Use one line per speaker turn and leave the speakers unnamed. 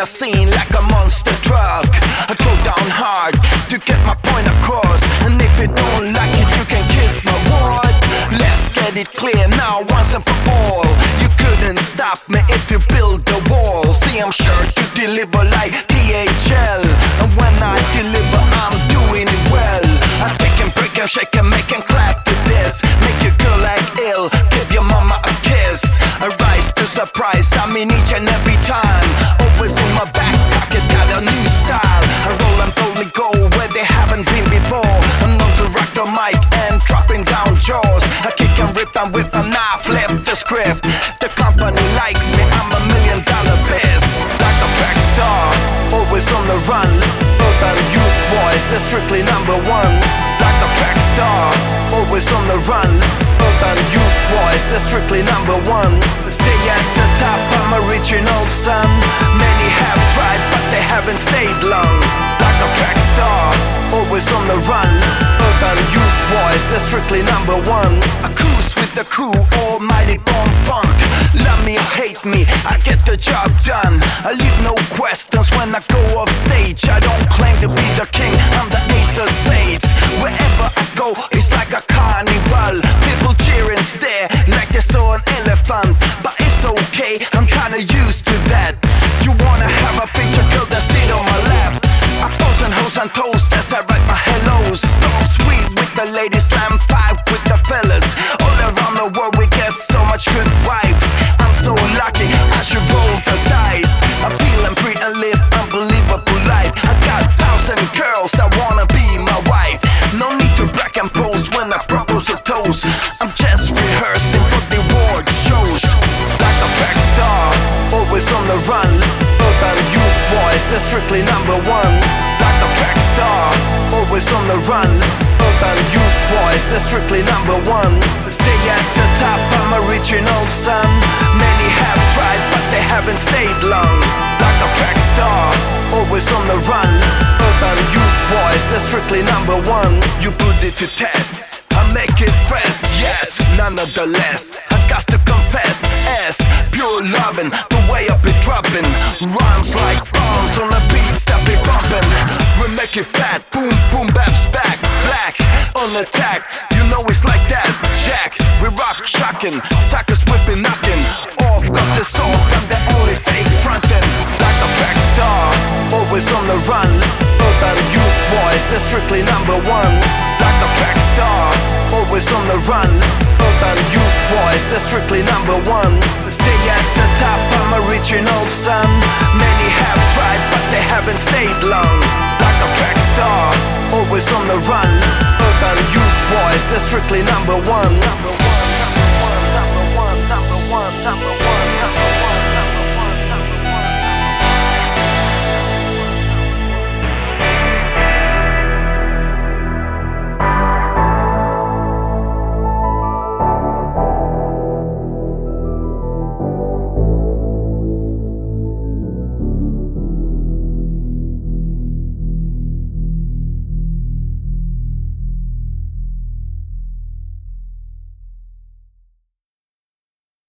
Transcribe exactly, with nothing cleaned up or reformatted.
the scene like a monster truck. I throw down hard to get my point across, and if you don't like it, you can kiss my what. Let's get it clear now, once and for all. You couldn't stop me if you build the wall. See, I'm sure to deliver like D H L, and when I deliver, I'm doing it well. I take and break and shake and make and clap to this. Make your girl like ill, give your mama a kiss. A rise to surprise, I mean each and every time. Always in my back pocket, got a new style. I roll and boldly go where they haven't been before. I'm known to rock the mic and dropping down jaws. I kick and rip and whip and I flip the script. The company likes me, I'm a million dollar biz. Like a track star, always on the run. Urban youth boys, they're strictly number one. Like a track star, always on the run. Urban youth boys, they're strictly number one. Stay at the top, I'm original son. Many have tried, but they haven't stayed long. Like a track star, always on the run. Urban youth boys, they're strictly number one. I cruise with the crew, almighty bomb funk. Love me or hate me, I get the job done. I leave no questions when I go off stage. I don't claim to be the king, I'm the ace of spades. Wherever I go, it's like a carnival. People cheer and stare like they saw an elephant. But it's okay, I'm kinda used to that. You wanna have a picture, girl, that sit on my lap. I pose and hose and toast as I write my hellos. Talk sweet with the ladies, slam five with the fellas. All around the world we get so much good vibes. I'm so lucky, I should roll the dice. I'm feeling free and live unbelievable life. I got thousand girls that wanna be my wife. No need to brag and pose when I propose a toast. I'm just rehearsing for the award shows. Like a track star, always on the run. Urban youth boys, they're strictly number one. Like a track star, always on the run. Urban youth boys, they're strictly number one. Stay at the top, I'm original son. Many have tried, but they haven't stayed long. Like a track star, always on the run. Urban youth boys, they're strictly number one. You put it to test, I make it fresh, yes, none of the less. I got to confess, S, pure loving, the way I be dropping. Rhymes like bombs on the beats that be bumping. We make it fat, boom, boom, baps back. Black, on attack, you know it's like that. Jack, we rock shocking, suckers whipping, knocking off, cause they're soft, I'm the only fake frontin'. Like a track star, always on the run. Urban youth boys, they're strictly number one. Like a track star, always on the run. Urban youth boys, they're strictly number one. Stay at the top, I'm original son. Many have tried, but they haven't stayed long. Like a track star, always on the run. Urban youth boys, they're strictly number one.